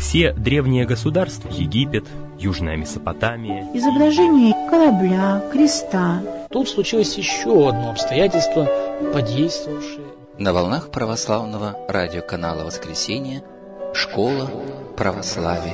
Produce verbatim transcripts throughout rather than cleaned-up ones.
Все древние государства, Египет, Южная Месопотамия, изображение корабля, креста. Тут случилось еще одно обстоятельство, подействовавшее. На волнах православного радиоканала «Воскресенье» Школа православия.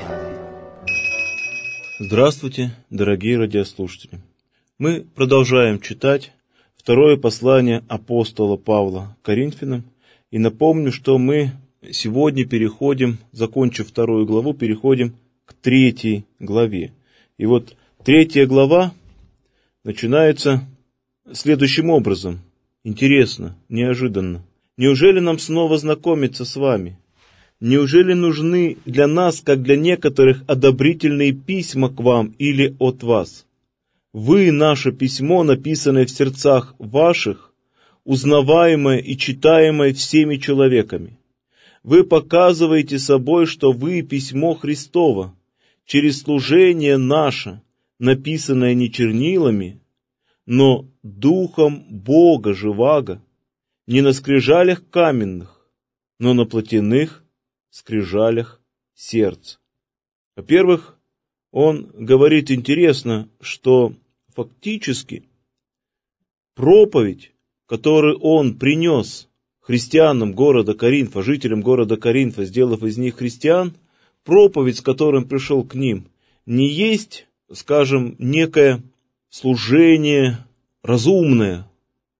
Здравствуйте, дорогие радиослушатели! Мы продолжаем читать второе послание апостола Павла Коринфянам. И напомню, что мы сегодня переходим, закончив вторую главу, переходим к третьей главе. И вот третья глава начинается следующим образом. Интересно, неожиданно. Неужели нам снова знакомиться с вами? Неужели нужны для нас, как для некоторых, одобрительные письма к вам или от вас? Вы, наше письмо, написанное в сердцах ваших, узнаваемое и читаемое всеми человеками. Вы показываете собой, что вы письмо Христово, через служение наше, написанное не чернилами, но Духом Бога живаго, не на скрижалях каменных, но на плотяных скрижалях сердца. Во-первых, он говорит интересно, что фактически проповедь, которую он принес христианам города Коринфа, жителям города Коринфа, сделав из них христиан, проповедь, с которой он пришел к ним, не есть, скажем, некое служение разумное,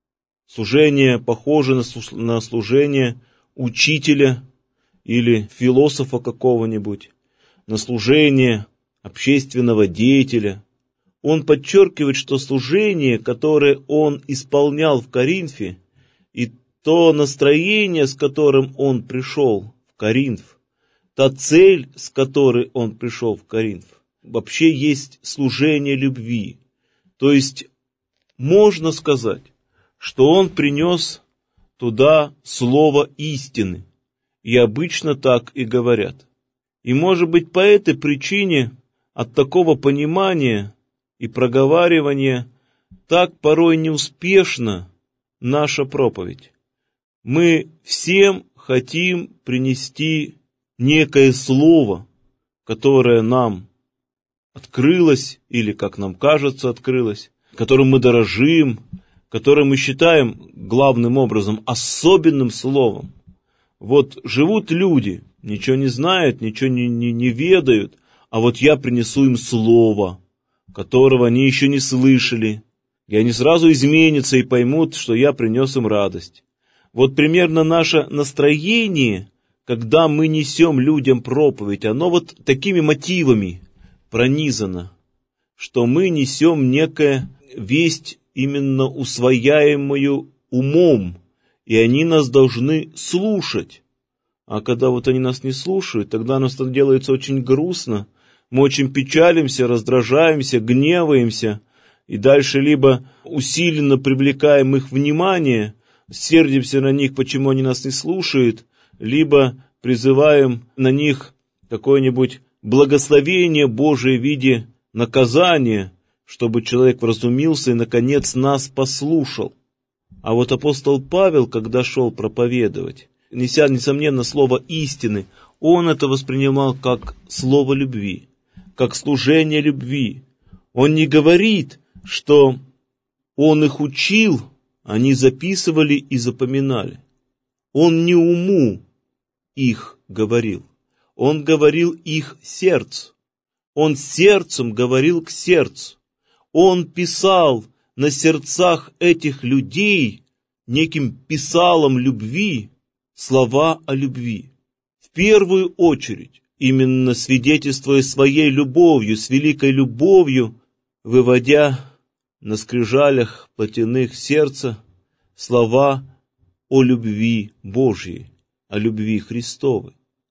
служение похоже на служение учителя или философа какого-нибудь, на служение общественного деятеля. Он подчеркивает, что служение, которое он исполнял в Коринфе, и то настроение, с которым он пришел в Коринф, та цель, с которой он пришел в Коринф, вообще есть служение любви. То есть можно сказать, что он принес туда слово истины. И обычно так и говорят. И может быть по этой причине от такого понимания и проговаривания так порой неуспешна наша проповедь. Мы всем хотим принести некое слово, которое нам открылось, или, как нам кажется, открылось, которым мы дорожим, которое мы считаем главным образом особенным словом. Вот живут люди, ничего не знают, ничего не, не, не ведают, а вот я принесу им слово, которого они еще не слышали, и они сразу изменятся и поймут, что я принес им радость. Вот примерно наше настроение, когда мы несем людям проповедь, оно вот такими мотивами пронизано, что мы несем некая весть, именно усвояемую умом, и они нас должны слушать. А когда вот они нас не слушают, тогда нам делается очень грустно, мы очень печалимся, раздражаемся, гневаемся, и дальше либо усиленно привлекаем их внимание, сердимся на них, почему они нас не слушают, либо призываем на них какое-нибудь благословение Божие в виде наказания, чтобы человек вразумился и, наконец, нас послушал. А вот апостол Павел, когда шел проповедовать, неся, несомненно, слово истины, он это воспринимал как слово любви, как служение любви. Он не говорит, что он их учил, они записывали и запоминали. Он не уму их говорил, он говорил их сердцу. Он сердцем говорил к сердцу. Он писал на сердцах этих людей неким писалом любви слова о любви. В первую очередь, именно свидетельствуя своей любовью, с великой любовью, выводя на скрижалях плотяных сердца слова о любви Божьей, о любви Христовой.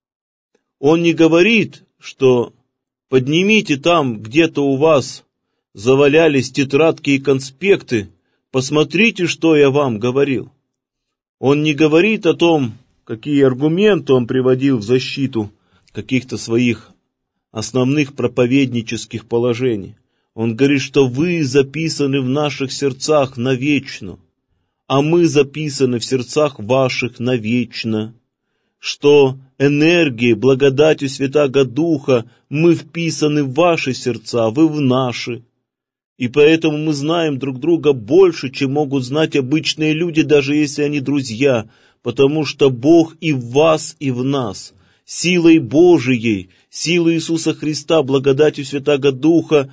Он не говорит, что поднимите там где-то у вас завалялись тетрадки и конспекты, посмотрите, что я вам говорил. Он не говорит о том, какие аргументы он приводил в защиту каких-то своих основных проповеднических положений. Он говорит, что вы записаны в наших сердцах навечно, а мы записаны в сердцах ваших навечно. что энергией, благодатью Святаго Духа мы вписаны в ваши сердца, вы в наши. И поэтому мы знаем друг друга больше, чем могут знать обычные люди, даже если они друзья, потому что Бог и в вас, и в нас. Силой Божией, силой Иисуса Христа, благодатью Святаго Духа,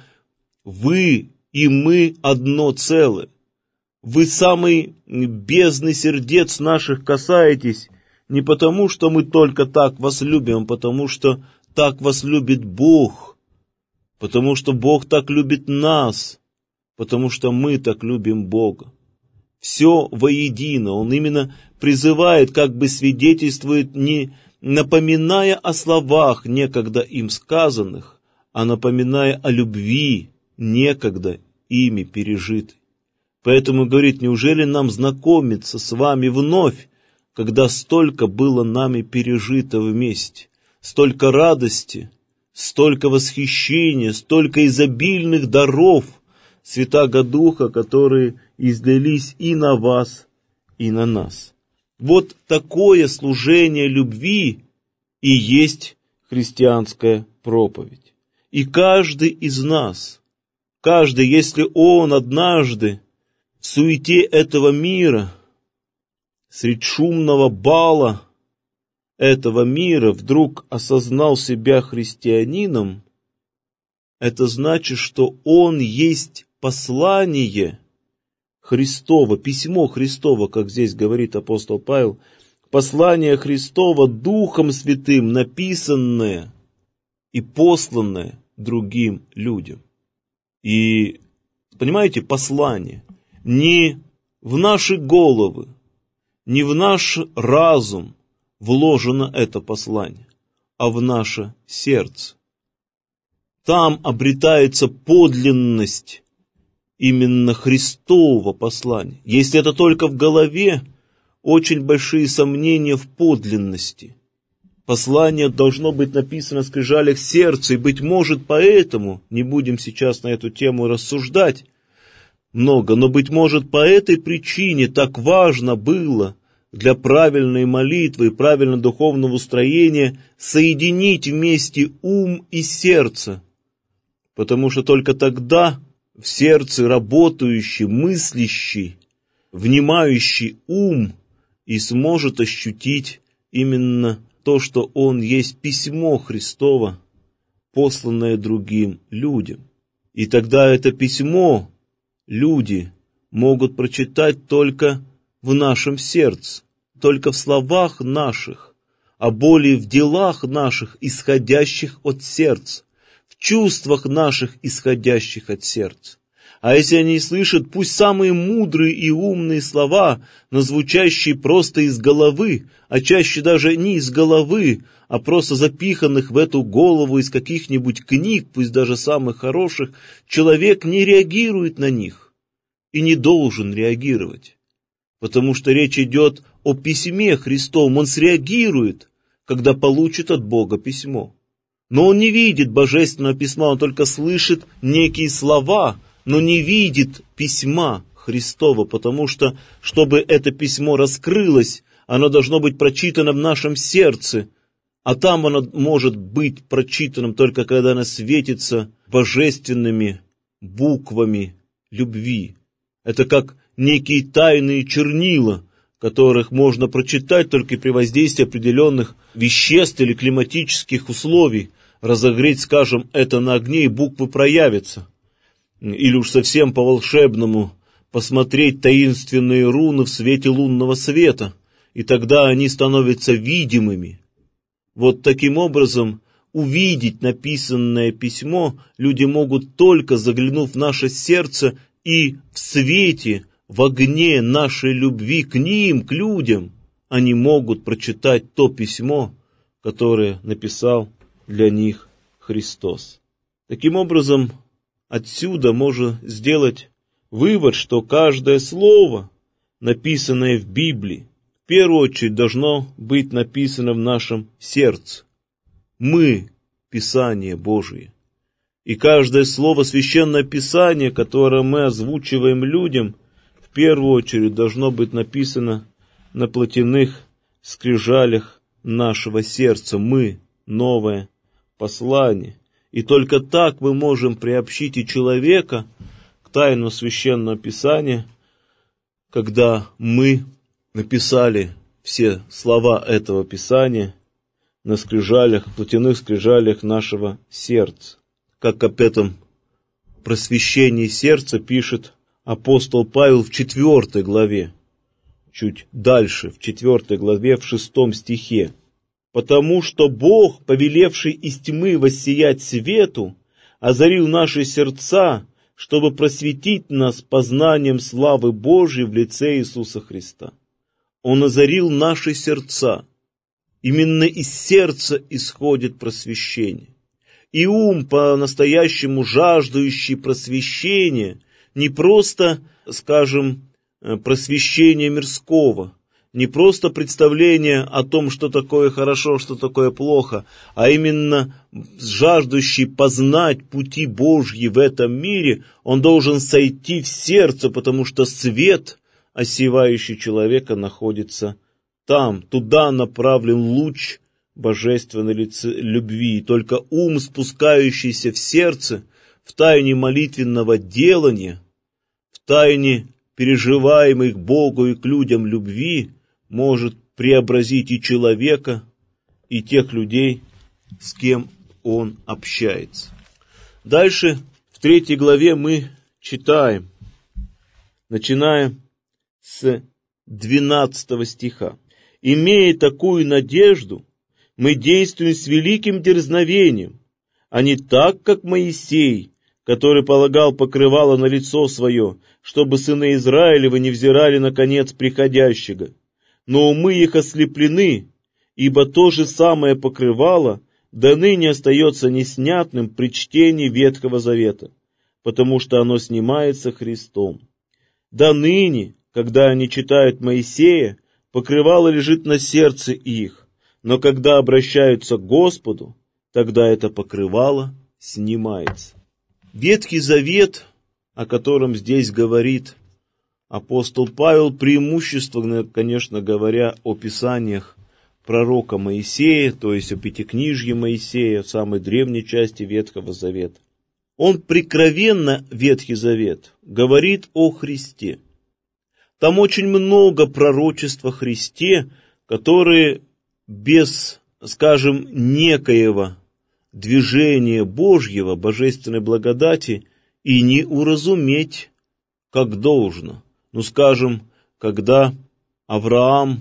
вы и мы одно целое. Вы самой бездны сердец наших касаетесь, не потому, что мы только так вас любим, а потому что так вас любит Бог, потому что Бог так любит нас, потому что мы так любим Бога. Все воедино. Он именно призывает, как бы свидетельствует, не напоминая о словах, некогда им сказанных, а напоминая о любви, некогда ими пережитой. Поэтому говорит, неужели нам знакомиться с вами вновь, когда столько было нами пережито вместе, столько радости, столько восхищения, столько изобильных даров Святаго Духа, которые излились и на вас, и на нас. Вот такое служение любви и есть христианская проповедь. И каждый из нас, каждый, если он однажды в суете этого мира, средь шумного бала этого мира вдруг осознал себя христианином, это значит, что он есть послание Христово, письмо Христово, как здесь говорит апостол Павел, послание Христово Духом Святым, написанное и посланное другим людям. И, понимаете, послание не в наши головы, не в наш разум вложено это послание, а в наше сердце. Там обретается подлинность именно Христового послания. Если это только в голове, очень большие сомнения в подлинности. Послание должно быть написано в скрижалях сердца, и, быть может, поэтому, не будем сейчас на эту тему рассуждать много, но, быть может, по этой причине так важно было для правильной молитвы и правильного духовного устроения соединить вместе ум и сердце, потому что только тогда в сердце работающий, мыслящий, внимающий ум и сможет ощутить именно то, что он есть письмо Христово, посланное другим людям. И тогда это письмо люди могут прочитать только в нашем сердце, только в словах наших, а более в делах наших, исходящих от сердца, в чувствах наших, исходящих от сердца. А если они слышат, пусть самые мудрые и умные слова, но звучащие просто из головы, а чаще даже не из головы, а просто запиханных в эту голову из каких-нибудь книг, пусть даже самых хороших, человек не реагирует на них и не должен реагировать. Потому что речь идет о письме Христовом, он среагирует, когда получит от Бога письмо. Но он не видит божественного письма, он только слышит некие слова, но не видит письма Христова, потому что, чтобы это письмо раскрылось, оно должно быть прочитано в нашем сердце, а там оно может быть прочитанным только когда оно светится божественными буквами любви. Это как некие тайные чернила, которых можно прочитать только при воздействии определенных веществ или климатических условий. Разогреть, скажем, это на огне, и буквы проявятся. Или уж совсем по-волшебному посмотреть таинственные руны в свете лунного света, и тогда они становятся видимыми. Вот таким образом увидеть написанное письмо люди могут только заглянув в наше сердце и в свете, в огне нашей любви к ним, к людям, они могут прочитать то письмо, которое написал для них Христос. Таким образом, отсюда можно сделать вывод, что каждое слово, написанное в Библии, в первую очередь должно быть написано в нашем сердце. Мы – Писание Божие. И каждое слово Священного Писания, которое мы озвучиваем людям, в первую очередь должно быть написано на плотяных скрижалях нашего сердца мы новое послание. И только так мы можем приобщить и человека к тайну Священного Писания, когда мы написали все слова этого Писания на скрижалях, плотяных скрижалях нашего сердца. Как об этом просвещении сердца пишет апостол Павел в четвертой главе, чуть дальше, в четвертой главе, в шестом стихе. «Потому что Бог, повелевший из тьмы воссиять свету, озарил наши сердца, чтобы просветить нас познанием славы Божьей в лице Иисуса Христа». Он озарил наши сердца. Именно из сердца исходит просвещение. И ум, по-настоящему жаждущий просвещения, не просто, скажем, просвещение мирского, не просто представление о том, что такое хорошо, что такое плохо, а именно жаждущий познать пути Божьи в этом мире, он должен сойти в сердце, потому что свет, осевающий человека, находится там. Туда направлен луч божественной любви. И только ум, спускающийся в сердце, в тайне молитвенного делания, в тайне переживаемых Богу и к людям любви, может преобразить и человека, и тех людей, с кем он общается. Дальше в третьей главе мы читаем, начиная с двенадцатого стиха. «Имея такую надежду, мы действуем с великим дерзновением, а не так, как Моисей, который полагал покрывало на лицо свое, чтобы сыны Израилевы не взирали на конец приходящего. Но умы их ослеплены, ибо то же самое покрывало до ныне остается неснятным при чтении Ветхого Завета, потому что оно снимается Христом. До ныне, когда они читают Моисея, покрывало лежит на сердце их, но когда обращаются к Господу, тогда это покрывало снимается». Ветхий Завет, о котором здесь говорит апостол Павел, преимущественно, конечно, говоря о писаниях пророка Моисея, то есть о Пятикнижье Моисея, самой древней части Ветхого Завета. Он прикровенно, Ветхий Завет, говорит о Христе. Там очень много пророчеств о Христе, которые без, скажем, некоего движения Божьего, божественной благодати, и не уразуметь как должно. Ну, скажем, когда Авраам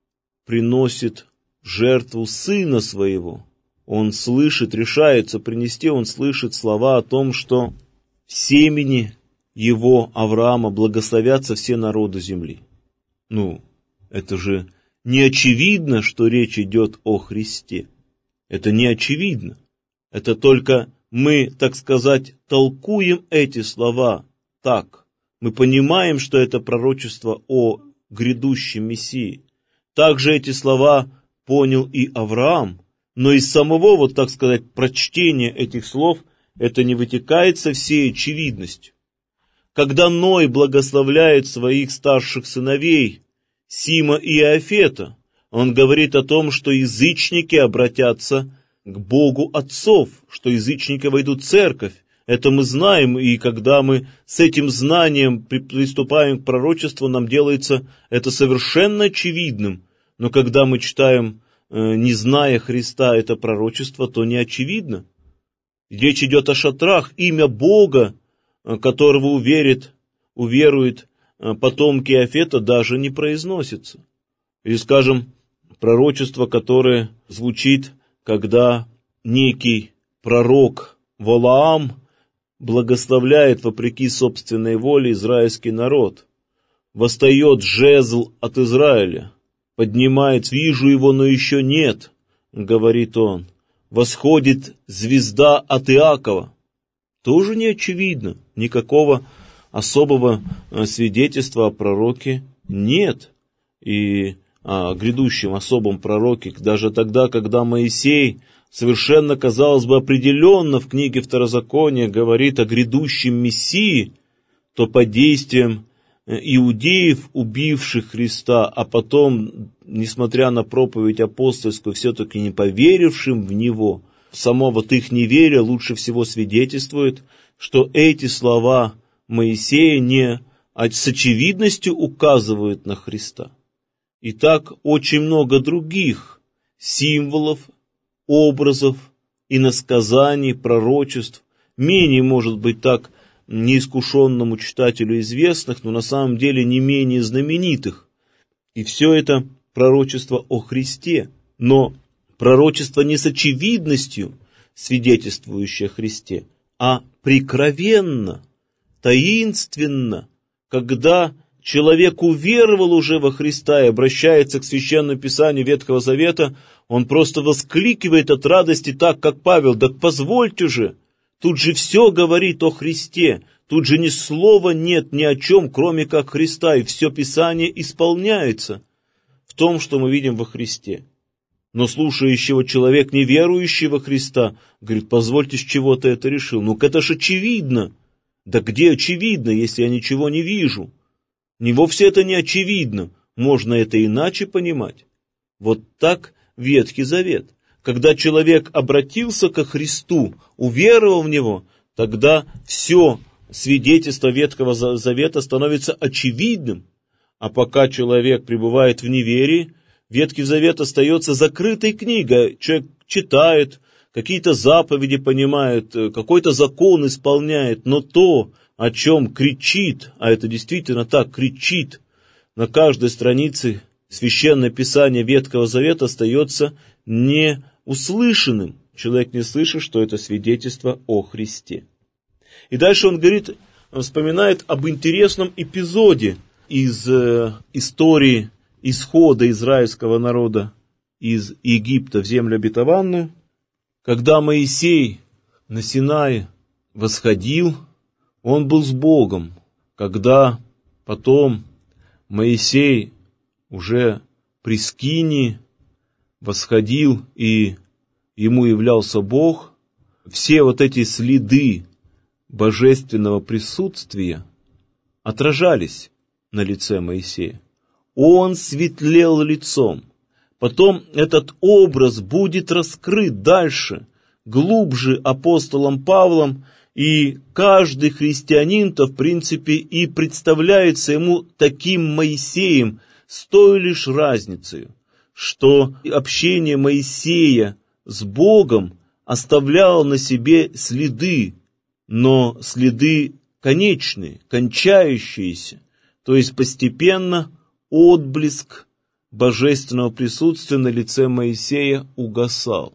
приносит жертву сына своего, он слышит, решается принести, он слышит слова о том, что в семени его, Авраама, благословятся все народы земли. Ну, это же не очевидно, что речь идет о Христе. Это не очевидно. Это только мы, так сказать, толкуем эти слова так. Мы понимаем, что это пророчество о грядущем Мессии. Также эти слова понял и Авраам, но из самого, вот так сказать, прочтения этих слов это не вытекает со всей очевидностью. Когда Ной благословляет своих старших сыновей, Сима и Иофета, он говорит о том, что язычники обратятся к Богу отцов, что язычники войдут в церковь. Это мы знаем, и когда мы с этим знанием приступаем к пророчеству, нам делается это совершенно очевидным. Но когда мы читаем, не зная Христа, это пророчество, то не очевидно. Речь идет о шатрах, имя Бога, которого уверит, уверуют потомки Иофета, даже не произносится. Или, скажем, пророчество, которое звучит, когда некий пророк Валаам благословляет, вопреки собственной воле, израильский народ. «Восстает жезл от Израиля, поднимает, вижу его, но еще нет», — говорит он. «Восходит звезда от Иакова». Тоже не очевидно, никакого особого свидетельства о пророке нет. И о грядущем особом пророке, даже тогда, когда Моисей совершенно, казалось бы, определенно в книге Второзакония говорит о грядущем Мессии, то под действием иудеев, убивших Христа, а потом, несмотря на проповедь апостольскую, все-таки не поверившим в Него, само вот их неверие лучше всего свидетельствует, что эти слова Моисея не с очевидностью указывают на Христа. И так очень много других символов, образов, иносказаний, пророчеств, менее, может быть, так неискушенному читателю известных, но на самом деле не менее знаменитых. И все это пророчество о Христе, но пророчество не с очевидностью, свидетельствующее о Христе, а прикровенно, таинственно, когда человек уверовал уже во Христа и обращается к Священному Писанию Ветхого Завета, он просто воскликивает от радости так, как Павел: «Да позвольте же, тут же все говорит о Христе, тут же ни слова нет ни о чем, кроме как Христа, и все Писание исполняется в том, что мы видим во Христе». Но слушающего человек, не верующий во Христа, говорит: позвольте, с чего ты это решил? Ну-ка, это ж очевидно. Да где очевидно, если я ничего не вижу? Не вовсе это не очевидно, можно это иначе понимать. Вот так Ветхий Завет. Когда человек обратился ко Христу, уверовал в Него, тогда все свидетельство Ветхого Завета становится очевидным. А пока человек пребывает в неверии, Ветхий Завет остается закрытой книгой. Человек читает, какие-то заповеди понимает, какой-то закон исполняет, но то, о чем кричит, а это действительно так, кричит на каждой странице Священное Писание Ветхого Завета, остается неуслышанным. Человек не слышит, что это свидетельство о Христе. И дальше он говорит, вспоминает об интересном эпизоде из э, истории исхода израильского народа из Египта в землю обетованную, когда Моисей на Синае восходил, он был с Богом. Когда потом Моисей уже при Скинии восходил и ему являлся Бог, все вот эти следы божественного присутствия отражались на лице Моисея. Он светлел лицом. Потом этот образ будет раскрыт дальше, глубже апостолом Павлом, и каждый христианин-то, в принципе, и представляется ему таким Моисеем, с той лишь разницей, что общение Моисея с Богом оставляло на себе следы, но следы конечные, кончающиеся, то есть постепенно отблеск божественного присутствия на лице Моисея угасал,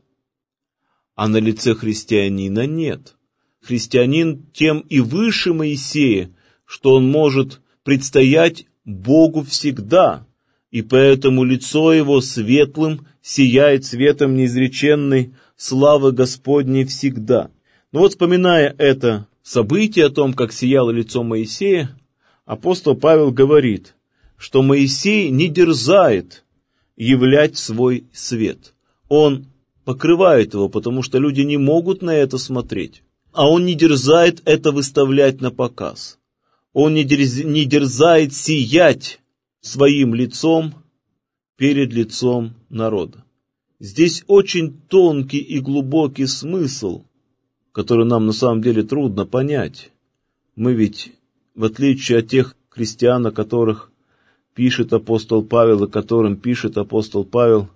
а на лице христианина нет. Христианин тем и выше Моисея, что он может предстоять Богу всегда, и поэтому лицо его светлым сияет светом неизреченной славы Господней всегда. Но вот, вспоминая это событие о том, как сияло лицо Моисея, апостол Павел говорит, что Моисей не дерзает являть свой свет. Он покрывает его, потому что люди не могут на это смотреть. А он не дерзает это выставлять на показ. Он не, дерз... не дерзает сиять своим лицом перед лицом народа. Здесь очень тонкий и глубокий смысл, который нам на самом деле трудно понять. Мы ведь, в отличие от тех христиан, о которых пишет апостол Павел, и которым пишет апостол Павел,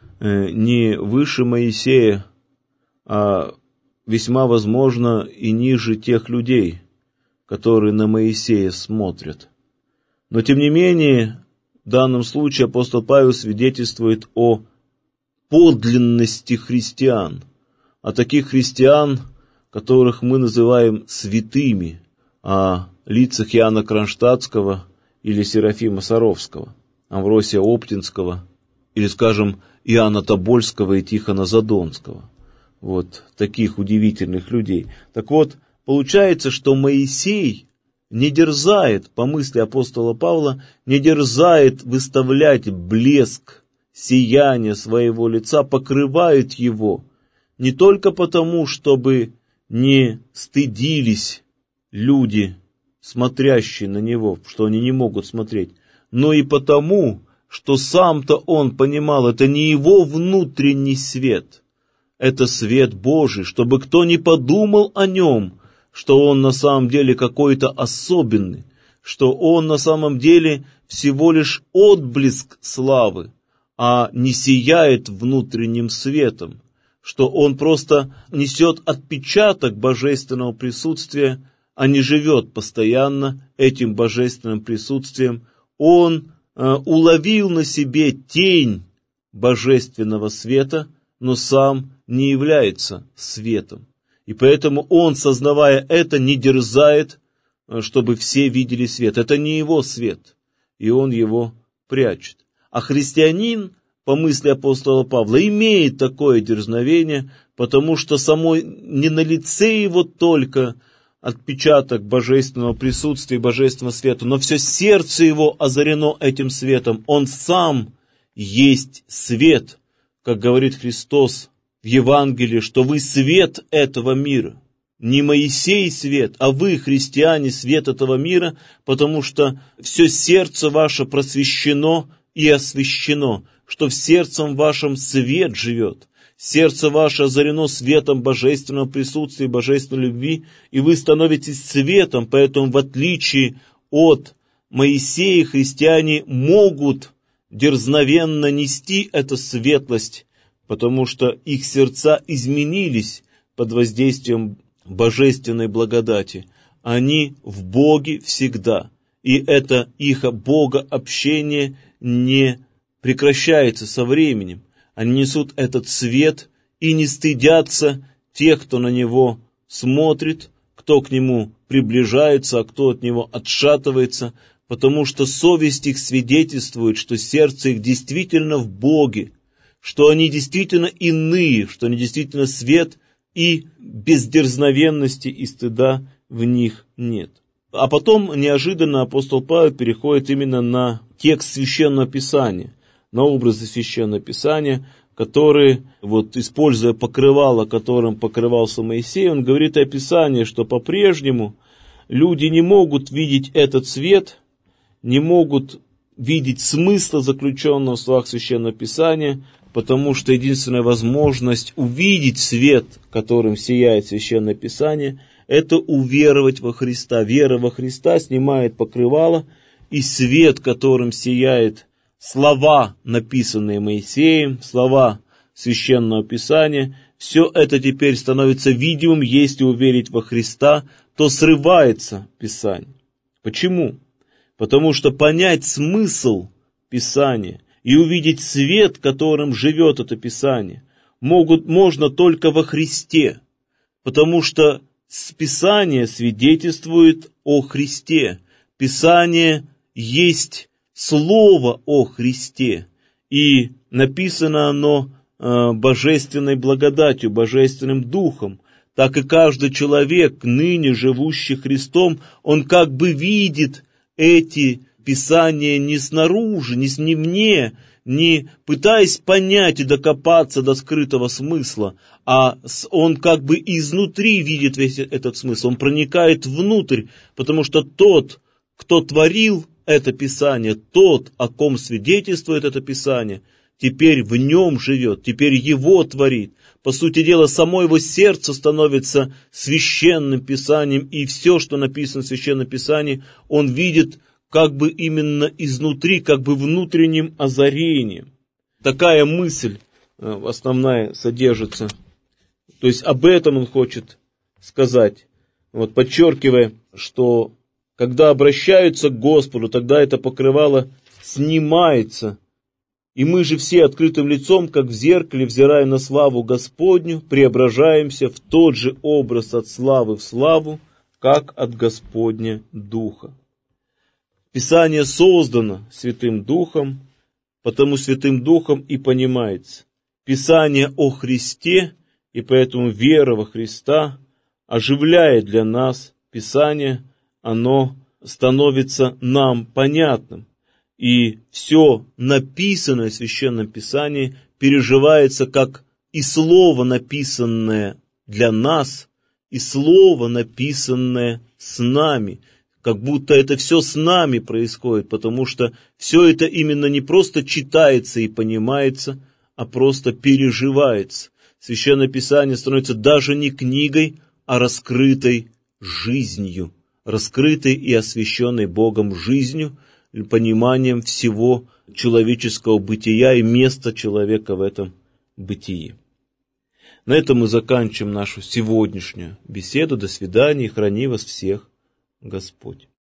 не выше Моисея, а весьма возможно и ниже тех людей, которые на Моисея смотрят. Но тем не менее, в данном случае апостол Павел свидетельствует о подлинности христиан, о таких христиан, которых мы называем святыми, о лицах Иоанна Кронштадтского или Серафима Саровского, Амвросия Оптинского, или, скажем, Иоанна Тобольского и Тихона Задонского. Вот таких удивительных людей. Так вот, получается, что Моисей не дерзает, по мысли апостола Павла, не дерзает выставлять блеск, сияние своего лица, покрывает его, не только потому, чтобы не стыдились люди смотрящие на него, что они не могут смотреть, но и потому, что сам-то он понимал, это не его внутренний свет, это свет Божий, чтобы кто не подумал о нем, что он на самом деле какой-то особенный, что он на самом деле всего лишь отблеск славы, а не сияет внутренним светом, что он просто несет отпечаток божественного присутствия, а не живет постоянно этим божественным присутствием. Он э, уловил на себе тень божественного света, но сам не является светом. И поэтому он, сознавая это, не дерзает, чтобы все видели свет. Это не его свет, и он его прячет. А христианин, по мысли апостола Павла, имеет такое дерзновение, потому что самой не на лице его только отпечаток божественного присутствия и божественного света, но все сердце его озарено этим светом. Он сам есть свет, как говорит Христос в Евангелии, что вы свет этого мира. Не Моисей свет, а вы, христиане, свет этого мира, потому что все сердце ваше просвещено и освящено, что в сердцем вашем свет живет. Сердце ваше озарено светом божественного присутствия и божественной любви, и вы становитесь светом, поэтому в отличие от Моисея христиане могут дерзновенно нести эту светлость, потому что их сердца изменились под воздействием божественной благодати. Они в Боге всегда, и это их богообщение не прекращается со временем. Они несут этот свет и не стыдятся тех, кто на него смотрит, кто к нему приближается, а кто от него отшатывается, потому что совесть их свидетельствует, что сердце их действительно в Боге, что они действительно иные, что они действительно свет, и бездерзновенности и стыда в них нет. А потом неожиданно апостол Павел переходит именно на текст Священного Писания, на образы Священного Писания, которые, вот, используя покрывало, которым покрывался Моисей, он говорит о Писании, что по-прежнему люди не могут видеть этот свет, не могут видеть смысла, заключенного в словах Священного Писания, потому что единственная возможность увидеть свет, которым сияет Священное Писание, это уверовать во Христа. Вера во Христа снимает покрывало, и свет, которым сияет слова, написанные Моисеем, слова Священного Писания, все это теперь становится видимым. Если уверить во Христа, то срывается Писание. Почему? Потому что понять смысл Писания и увидеть свет, которым живет это Писание, могут, можно только во Христе, потому что Писание свидетельствует о Христе. Писание есть Слово о Христе, и написано оно э, божественной благодатью, божественным духом. Так и каждый человек, ныне живущий Христом, он как бы видит эти Писания не снаружи, не сневне, не пытаясь понять и докопаться до скрытого смысла, а он как бы изнутри видит весь этот смысл, он проникает внутрь, потому что тот, кто творил это Писание, тот, о ком свидетельствует это Писание, теперь в нем живет, теперь его творит. По сути дела, само его сердце становится священным Писанием, и все, что написано в Священном Писании, он видит как бы именно изнутри, как бы внутренним озарением. Такая мысль основная содержится. То есть об этом он хочет сказать, вот, подчеркивая, что когда обращаются к Господу, тогда это покрывало снимается. И мы же все открытым лицом, как в зеркале, взирая на славу Господню, преображаемся в тот же образ от славы в славу, как от Господня Духа. Писание создано Святым Духом, потому Святым Духом и понимается. Писание о Христе, и поэтому вера во Христа оживляет для нас Писание, оно становится нам понятным. И все написанное в Священном Писании переживается как и слово, написанное для нас, и слово, написанное с нами, как будто это все с нами происходит, потому что все это именно не просто читается и понимается, а просто переживается. Священное Писание становится даже не книгой, а раскрытой жизнью, раскрытой и освященной Богом жизнью, пониманием всего человеческого бытия и места человека в этом бытии. На этом мы заканчиваем нашу сегодняшнюю беседу. До свидания и храни вас всех Господь.